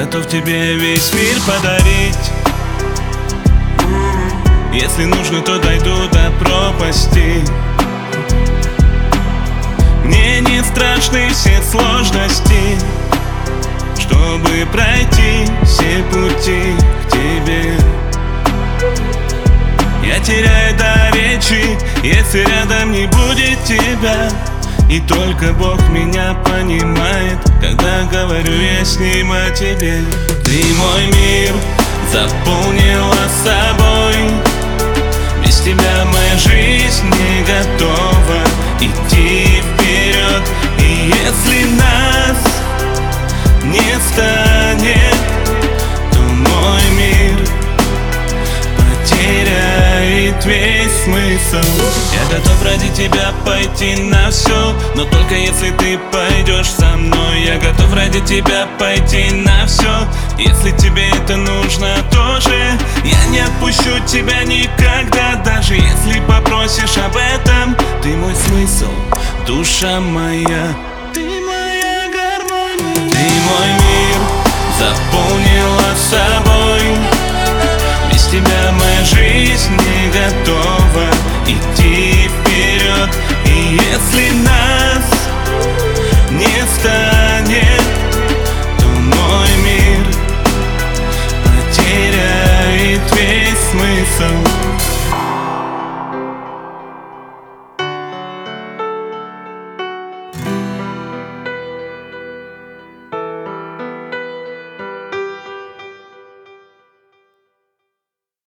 готов тебе весь мир подарить. Если нужно, то дойду до пропасти. Мне не страшны все сложности, чтобы пройти все пути к тебе. Я теряю до речи, если рядом не будет тебя. И только Бог меня понимает, когда говорю я с Ним о тебе. Ты мой мир заполнила собой. Без тебя моя жизнь не готова идти вперед. И если нас не станет, то мой мир потеряет весь смысл. Я готов ради тебя пойти на все, но только если ты пойдешь со мной. Я готов ради тебя пойти на все, если тебе это нужно тоже. Я не отпущу тебя никогда, даже если попросишь об этом. Ты мой смысл, душа моя, ты моя гармония. Ты мой мир заполнила собой. Без тебя моя жизнь не готова идти вперед. И если